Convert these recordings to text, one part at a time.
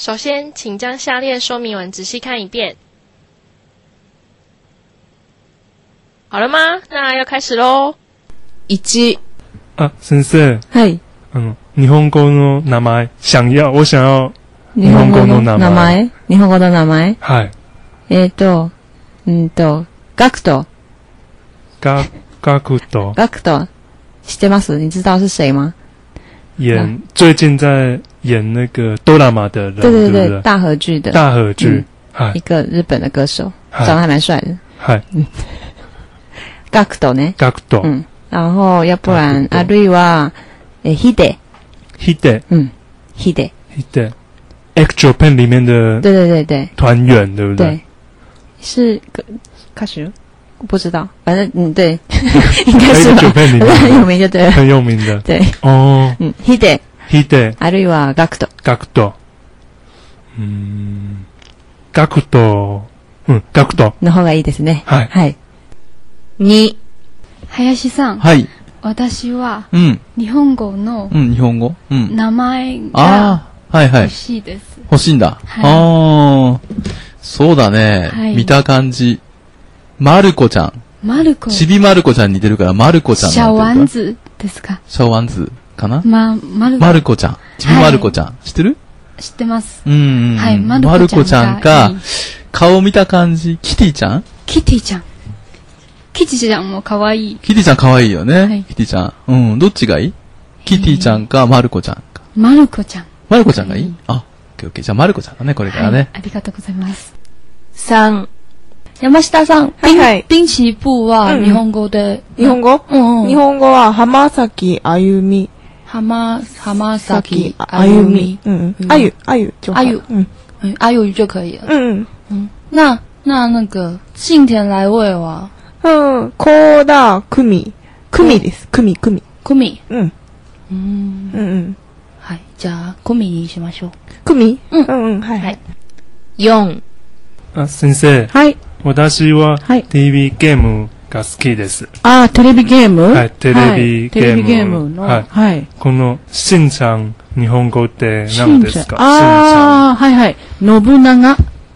首先，请将下列说明文仔细看一遍。好了吗？那要开始咯。 1、 あ、先生。 はい。 日本語の名前。我想要日本語の名前。 日本語の名前はい。 ガクト。 ガクト。 ガクト。知ってます？你知道是谁吗？ 最近在演那个ドラマ的人， 对对对不对？ 大河剧的。 大河剧。 一个日本的歌手，长得还蛮帅的。 はい。 ガクトね。 ガクト。 然后要不然あるいはヒデ。 ヒデ。 ヒデ。 ヒデ。X Japan 里面的对团员，对不对？ 对，是歌手，不知道，反正对，应该是吧。 X Japan 里面很有名就对了。 很有名的。 对。 哦。 ヒデ。 ヒデ。 あるいはガクト。 ガクト。ガクト。ガクト。 の方がいいですね。 はい。 はい。2、 林さん。 はい。 私は、 日本語の、 日本語名前が欲しいです。 欲しいんだ。そうだね。見た感じ。まる子ちゃん。ちびまる子ちゃんに似てるから、まる子ちゃん。 小丸子ですか？ 小丸子かな？ まる子ちゃん。ちびまる子ちゃん。知ってる？ 知ってます。 はい。まる子ちゃんか、顔見た感じ、キティちゃん？ キティちゃん。キティちゃんも可愛い。 キティちゃん可愛いよね。キティちゃん。どっちがいい？キティちゃんか、まる子ちゃんか。 まる子ちゃん。 まる子ちゃんがいい？オッケー。じゃあ、まる子ちゃんだね、これからね。 ありがとうございます。 3、 山下さん。 はいはい。 滨崎步は日本語で。 日本語？日本語は浜崎あゆみ。 浜崎あゆみ。 あゆ就好。 あゆ就可以了。那个幸田来未は？ 高田久美です。久美。 はい。じゃあ、久美にしましょう。 久美？はい。 4、 あ、先生。 はい。 私は TV ゲームが好きです。 テレビゲーム？ はい、テレビゲームの。はい。 このしんちゃん、日本語って何ですか？ はい。信長。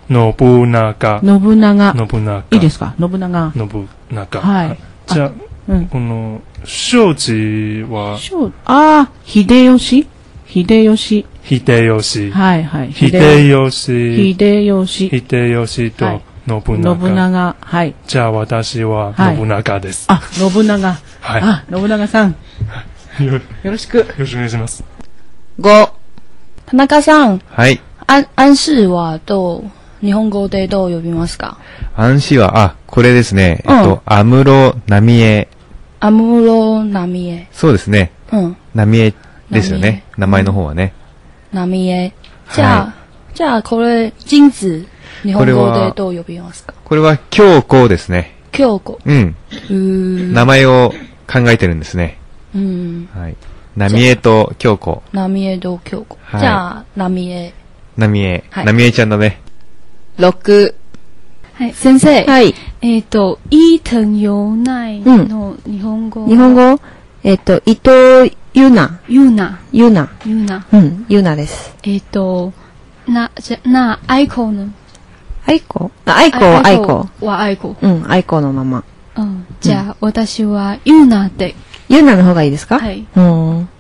いいですか？信長。はい。 じゃあ、この、庄司は秀吉。はい。 秀吉と信長。 はい。 じゃあ私は信長です。 信長。 はい。 信長さん。よろしく。 よろしくお願いします。 5、 田中さん。 はい。 安氏は日本語でどう呼びますか？ 安氏は、これですね。安室奈美恵。 安室奈美恵。 そうですね。奈美恵ですよね。名前の方はね。 奈美恵。じゃあ、これ、ジンズ、日本語でどう呼びますか？ これは、京子ですね。 京子。 名前を考えてるんですね。はい。奈美恵と京子。 奈美恵と京子。じゃあ、奈美恵。 奈美恵ちゃんだね。 6、 はい、先生。 はい。 伊藤洋内の日本語。 伊藤ゆな。 ゆなです。 アイコの。 アイコ。 アイコ。 アイコのまま。 じゃあ、私はゆなで。 ゆなの方がいいですか？ はい。